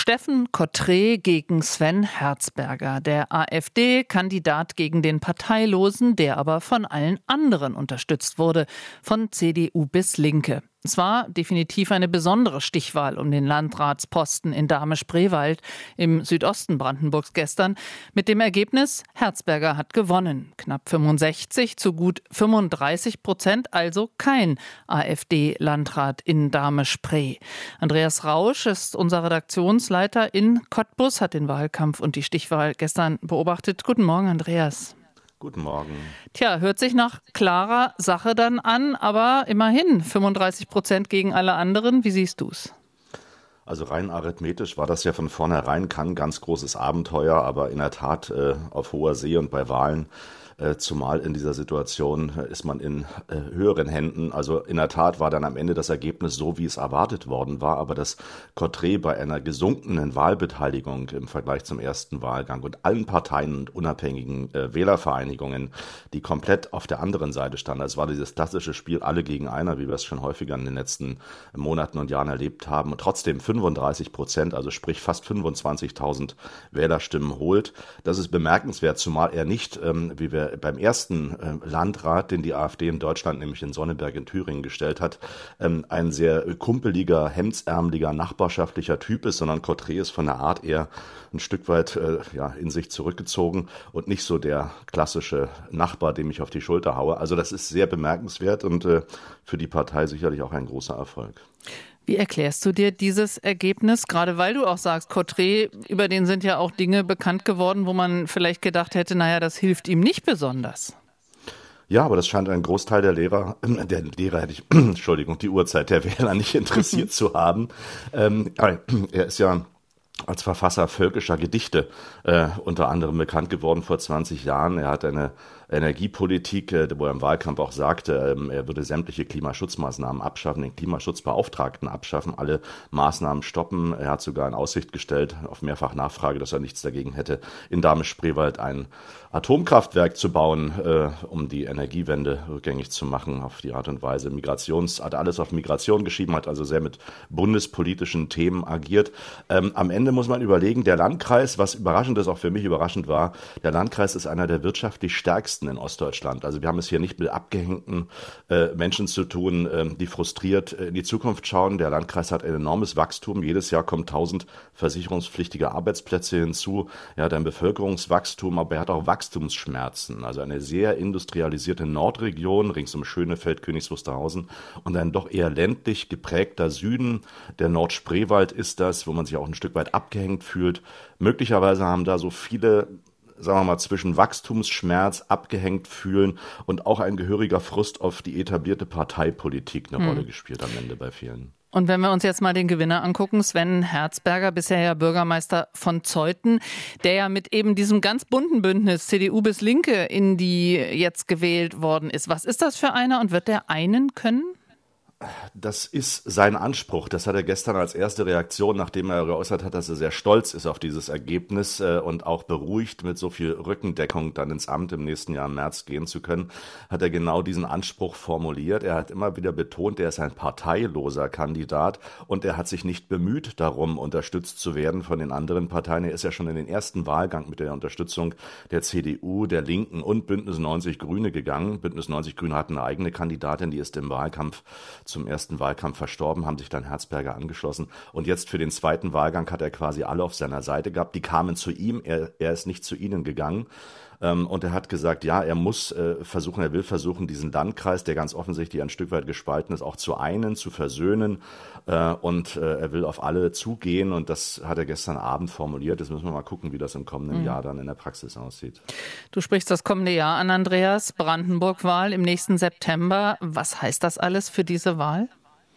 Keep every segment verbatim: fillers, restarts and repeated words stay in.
Steffen Kottré gegen Sven Herzberger, der AfD-Kandidat gegen den Parteilosen, der aber von allen anderen unterstützt wurde, von C D U bis Linke. Es war definitiv eine besondere Stichwahl um den Landratsposten in Dahme-Spreewald im Südosten Brandenburgs gestern. Mit dem Ergebnis, Herzberger hat gewonnen. Knapp fünfundsechzig zu gut fünfunddreißig Prozent, also kein AfD-Landrat in Dahme-Spree. Andreas Rausch ist unser Redaktionsleiter in Cottbus, hat den Wahlkampf und die Stichwahl gestern beobachtet. Guten Morgen, Andreas. Guten Morgen. Tja, hört sich nach klarer Sache dann an, aber immerhin fünfunddreißig Prozent gegen alle anderen. Wie siehst du's? Also rein arithmetisch war das ja von vornherein kein ganz großes Abenteuer, aber in der Tat äh, auf hoher See und bei Wahlen, äh, zumal in dieser Situation äh, ist man in äh, höheren Händen. Also in der Tat war dann am Ende das Ergebnis so, wie es erwartet worden war, aber dass Kottré bei einer gesunkenen Wahlbeteiligung im Vergleich zum ersten Wahlgang und allen Parteien und unabhängigen äh, Wählervereinigungen, die komplett auf der anderen Seite standen, es war dieses klassische Spiel alle gegen einer, wie wir es schon häufiger in den letzten Monaten und Jahren erlebt haben, und trotzdem fünfunddreißig Prozent, also sprich fast fünfundzwanzigtausend Wählerstimmen holt. Das ist bemerkenswert, zumal er nicht, ähm, wie wir beim ersten äh, Landrat, den die AfD in Deutschland, nämlich in Sonneberg in Thüringen gestellt hat, ähm, ein sehr kumpeliger, hemdsärmeliger, nachbarschaftlicher Typ ist, sondern Kottré ist von der Art eher ein Stück weit äh, ja, in sich zurückgezogen und nicht so der klassische Nachbar, dem ich auf die Schulter haue. Also das ist sehr bemerkenswert und äh, für die Partei sicherlich auch ein großer Erfolg. Wie erklärst du dir dieses Ergebnis? Gerade weil du auch sagst, Kottré, über den sind ja auch Dinge bekannt geworden, wo man vielleicht gedacht hätte, naja, das hilft ihm nicht besonders. Ja, aber das scheint einen Großteil der Lehrer, äh, der Lehrer hätte ich, Entschuldigung, die Uhrzeit der Wähler nicht interessiert zu haben. Ähm, er ist ja als Verfasser völkischer Gedichte äh, unter anderem bekannt geworden vor zwanzig Jahren. Er hat eine Energiepolitik, äh, wo er im Wahlkampf auch sagte, ähm, er würde sämtliche Klimaschutzmaßnahmen abschaffen, den Klimaschutzbeauftragten abschaffen, alle Maßnahmen stoppen. Er hat sogar in Aussicht gestellt, auf mehrfach Nachfrage, dass er nichts dagegen hätte, in Dahme-Spreewald ein Atomkraftwerk zu bauen, äh, um die Energiewende rückgängig zu machen auf die Art und Weise. Migrations, hat alles auf Migration geschrieben, hat also sehr mit bundespolitischen Themen agiert. Ähm, am Ende muss man überlegen, der Landkreis, was überraschend ist, auch für mich überraschend war, der Landkreis ist einer der wirtschaftlich stärksten in Ostdeutschland. Also wir haben es hier nicht mit abgehängten äh, Menschen zu tun, äh, die frustriert in die Zukunft schauen. Der Landkreis hat ein enormes Wachstum. Jedes Jahr kommen tausend versicherungspflichtige Arbeitsplätze hinzu. Er hat ein Bevölkerungswachstum, aber er hat auch Wachstumsschmerzen. Also eine sehr industrialisierte Nordregion rings um Schönefeld, Königs Wusterhausen und ein doch eher ländlich geprägter Süden. Der Nordspreewald ist das, wo man sich auch ein Stück weit abgehängt fühlt. Möglicherweise haben da so viele, sagen wir mal, zwischen Wachstumsschmerz, abgehängt fühlen und auch ein gehöriger Frust auf die etablierte Parteipolitik eine hm. Rolle gespielt am Ende bei vielen. Und wenn wir uns jetzt mal den Gewinner angucken, Sven Herzberger, bisher ja Bürgermeister von Zeuthen, der ja mit eben diesem ganz bunten Bündnis C D U bis Linke in die jetzt gewählt worden ist. Was ist das für einer und wird der einen können? Das ist sein Anspruch. Das hat er gestern als erste Reaktion, nachdem er geäußert hat, dass er sehr stolz ist auf dieses Ergebnis äh, und auch beruhigt, mit so viel Rückendeckung dann ins Amt im nächsten Jahr im März gehen zu können, hat er genau diesen Anspruch formuliert. Er hat immer wieder betont, er ist ein parteiloser Kandidat und er hat sich nicht bemüht darum, unterstützt zu werden von den anderen Parteien. Er ist ja schon in den ersten Wahlgang mit der Unterstützung der C D U, der Linken und Bündnis neunzig Grüne gegangen. Bündnis neunzig Grüne hat eine eigene Kandidatin, die ist im Wahlkampf zum ersten Wahlkampf verstorben, haben sich dann Herzberger angeschlossen. Und jetzt für den zweiten Wahlgang hat er quasi alle auf seiner Seite gehabt. Die kamen zu ihm, er, er ist nicht zu ihnen gegangen. Ähm, und er hat gesagt, ja, er muss äh, versuchen, er will versuchen, diesen Landkreis, der ganz offensichtlich ein Stück weit gespalten ist, auch zu einen, zu versöhnen. Äh, und äh, er will auf alle zugehen. Und das hat er gestern Abend formuliert. Jetzt müssen wir mal gucken, wie das im kommenden mhm. Jahr dann in der Praxis aussieht. Du sprichst das kommende Jahr an, Andreas. Brandenburg-Wahl im nächsten September. Was heißt das alles für diese Wahl?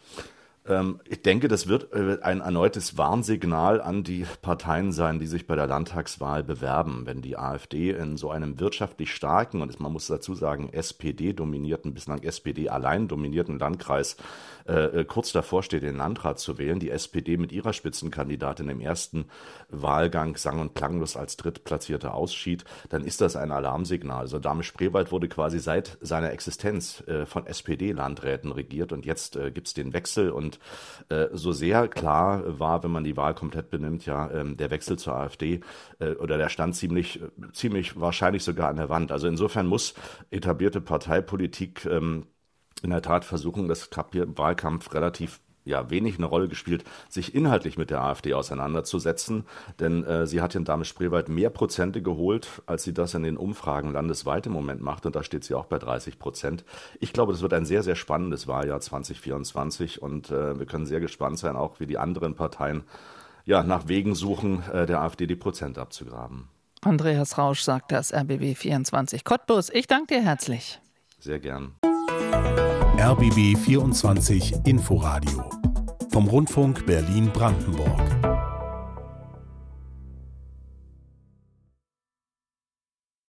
Ich denke, das wird ein erneutes Warnsignal an die Parteien sein, die sich bei der Landtagswahl bewerben. Wenn die AfD in so einem wirtschaftlich starken und man muss dazu sagen S P D-dominierten, bislang S P D allein dominierten Landkreis äh, kurz davor steht, den Landrat zu wählen, die S P D mit ihrer Spitzenkandidatin im ersten Wahlgang sang- und klanglos als Drittplatzierte ausschied, dann ist das ein Alarmsignal. Also Dahme-Spreewald wurde quasi seit seiner Existenz äh, von S P D-Landräten regiert und jetzt äh, gibt es den Wechsel und Und äh, so sehr klar war, wenn man die Wahl komplett benimmt, ja, ähm, der Wechsel zur AfD äh, oder der stand ziemlich, ziemlich wahrscheinlich sogar an der Wand. Also insofern muss etablierte Parteipolitik ähm, in der Tat versuchen, das Wahlkampf relativ ja wenig eine Rolle gespielt, sich inhaltlich mit der AfD auseinanderzusetzen, denn äh, sie hat in Dahme-Spreewald mehr Prozente geholt, als sie das in den Umfragen landesweit im Moment macht, und da steht sie auch bei dreißig Prozent. Ich glaube, das wird ein sehr, sehr spannendes Wahljahr zwanzig vierundzwanzig, und äh, wir können sehr gespannt sein, auch wie die anderen Parteien ja nach Wegen suchen, äh, der AfD die Prozente abzugraben. Andreas Rausch sagt das R B B vierundzwanzig Cottbus. Ich danke dir herzlich. Sehr gern. R B B vierundzwanzig Inforadio vom Rundfunk Berlin-Brandenburg.